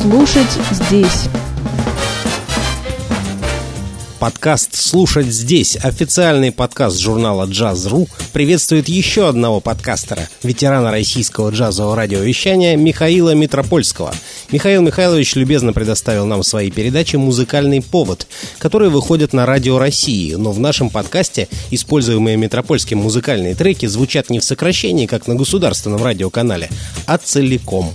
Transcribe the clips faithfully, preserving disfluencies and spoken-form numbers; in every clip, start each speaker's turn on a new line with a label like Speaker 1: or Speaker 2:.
Speaker 1: Слушать здесь.
Speaker 2: Подкаст «Слушать здесь», официальный подкаст журнала «Джаз точка ру», приветствует еще одного подкастера, ветерана российского джазового радиовещания Михаила Митропольского. Михаил Михайлович любезно предоставил нам в своей передаче «Музыкальный повод», которые выходят на Радио России, но в нашем подкасте используемые Митропольским музыкальные треки звучат не в сокращении, как на государственном радиоканале, а целиком.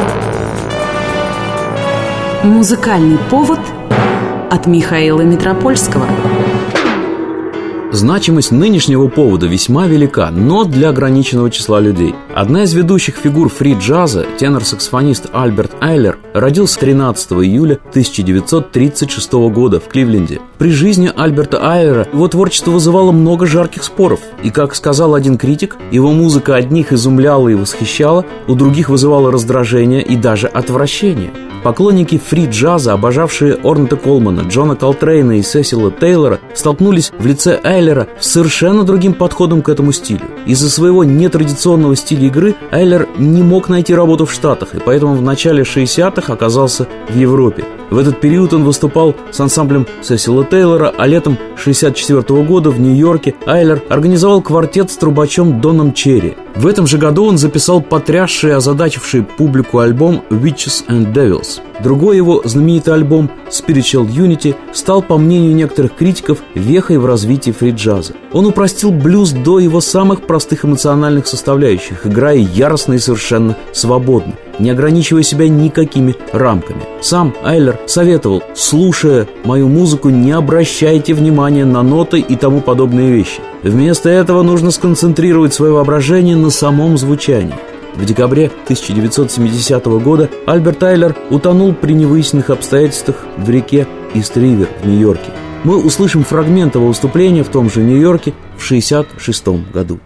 Speaker 3: «Музыкальный повод» от Михаила Митропольского.
Speaker 4: Значимость нынешнего повода весьма велика, но для ограниченного числа людей. Одна из ведущих фигур фри-джаза, тенор-саксофонист Альберт Айлер, родился тринадцатого июля тысяча девятьсот тридцать шестого года в Кливленде. При жизни Альберта Айлера его творчество вызывало много жарких споров. И, как сказал один критик, его музыка одних изумляла и восхищала, у других вызывала раздражение и даже отвращение. Поклонники фри-джаза, обожавшие Орнета Колмана, Джона Колтрейна и Сесила Тейлора, столкнулись в лице Айлера с совершенно другим подходом к этому стилю. Из-за своего нетрадиционного стиля игры Айлер не мог найти работу в Штатах, и поэтому в начале шестидесятых оказался в Европе. В этот период он выступал с ансамблем Сесила Тейлора, а летом шестьдесят четвёртого года в Нью-Йорке Айлер организовал квартет с трубачом Доном Черри. В этом же году он записал потрясший и озадачивший публику альбом «Witches and Devils». Другой его знаменитый альбом «Spiritual Unity» стал, по мнению некоторых критиков, вехой в развитии фри-джаза. Он упростил блюз до его самых простых эмоциональных составляющих, играя яростно и совершенно свободно, не ограничивая себя никакими рамками. Сам Айлер советовал: слушая мою музыку, не обращайте внимания на ноты и тому подобные вещи. Вместо этого нужно сконцентрировать свое воображение на самом звучании. В декабре тысяча девятьсот семидесятого года Альберт Айлер утонул при невыясненных обстоятельствах в реке Ист-Ривер в Нью-Йорке. Мы услышим фрагмент его выступления в том же Нью-Йорке в шестьдесят шестом году.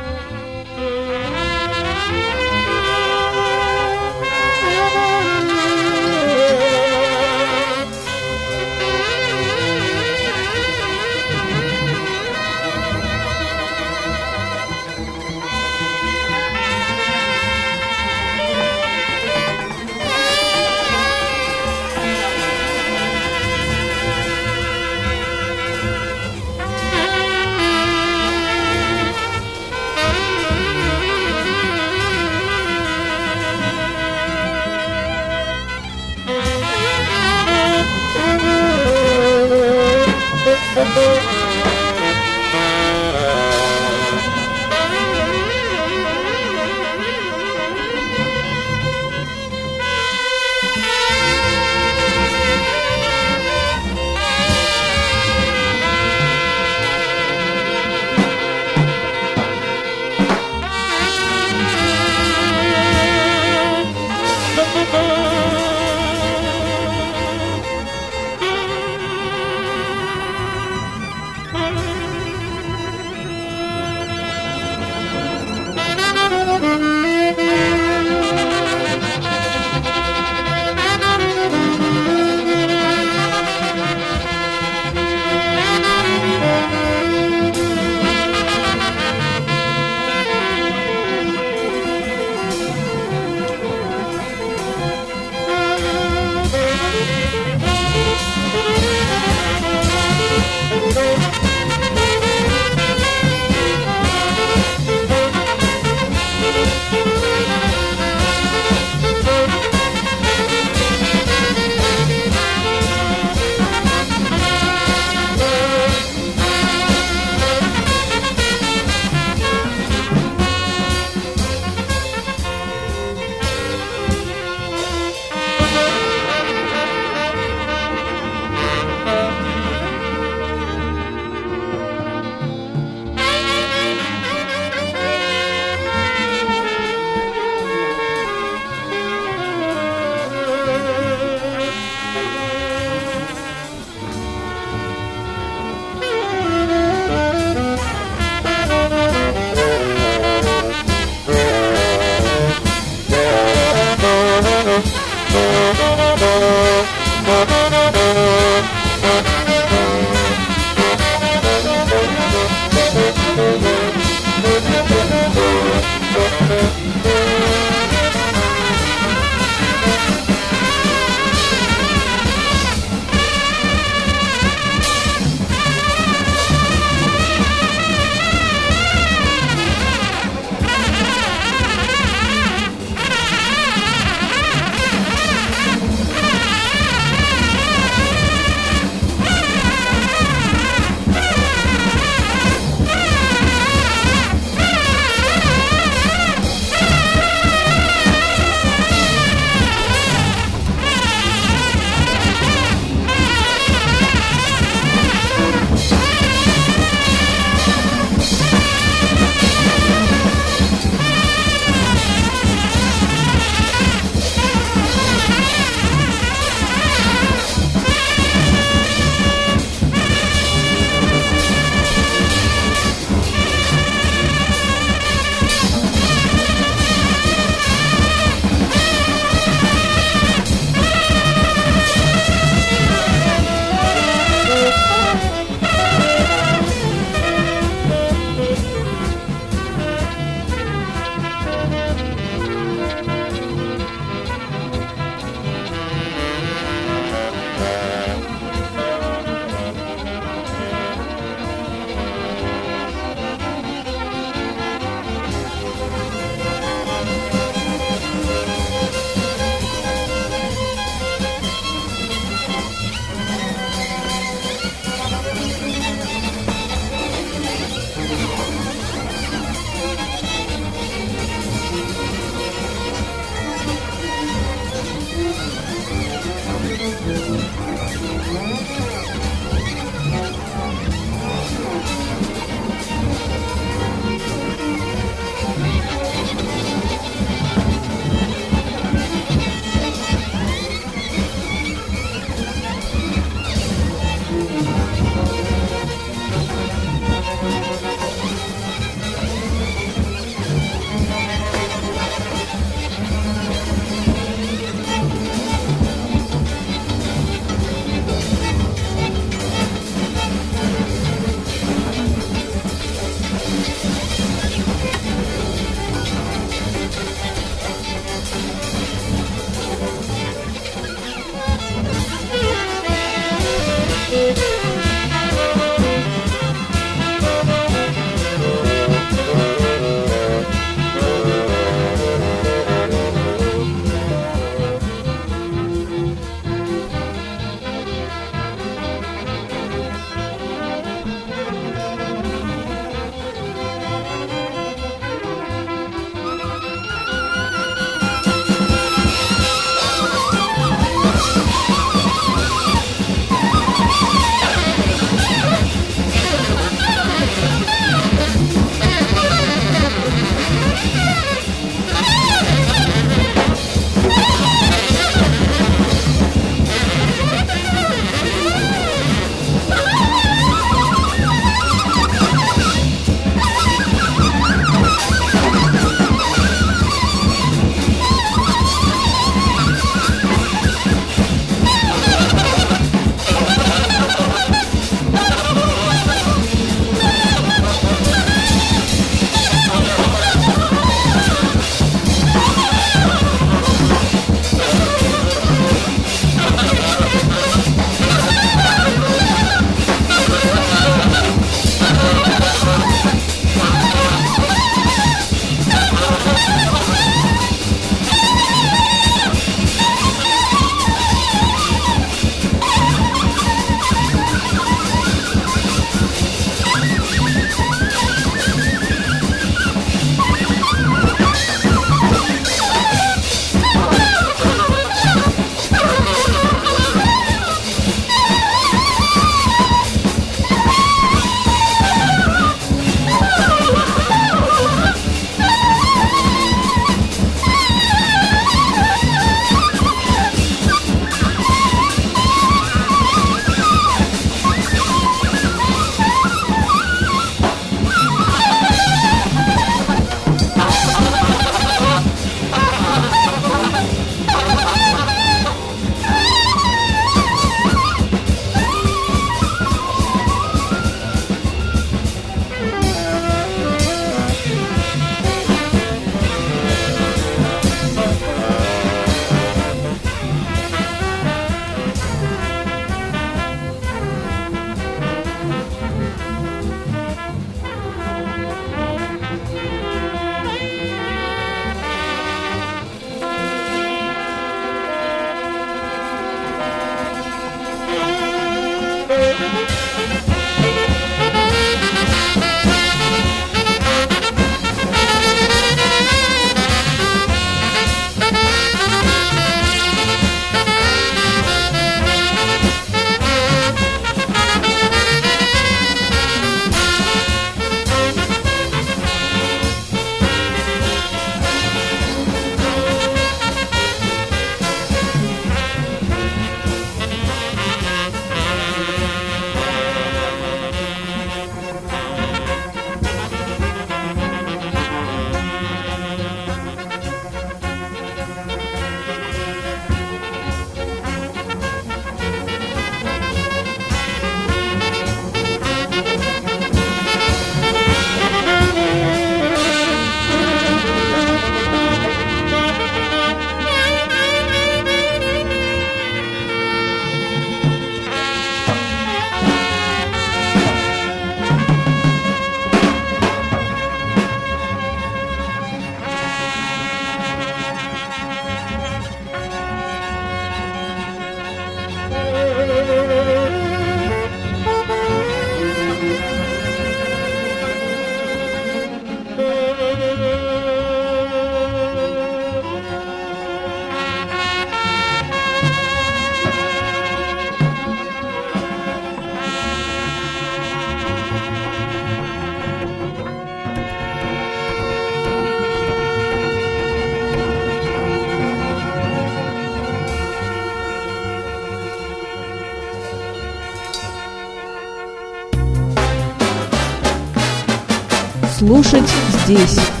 Speaker 1: Слушать здесь.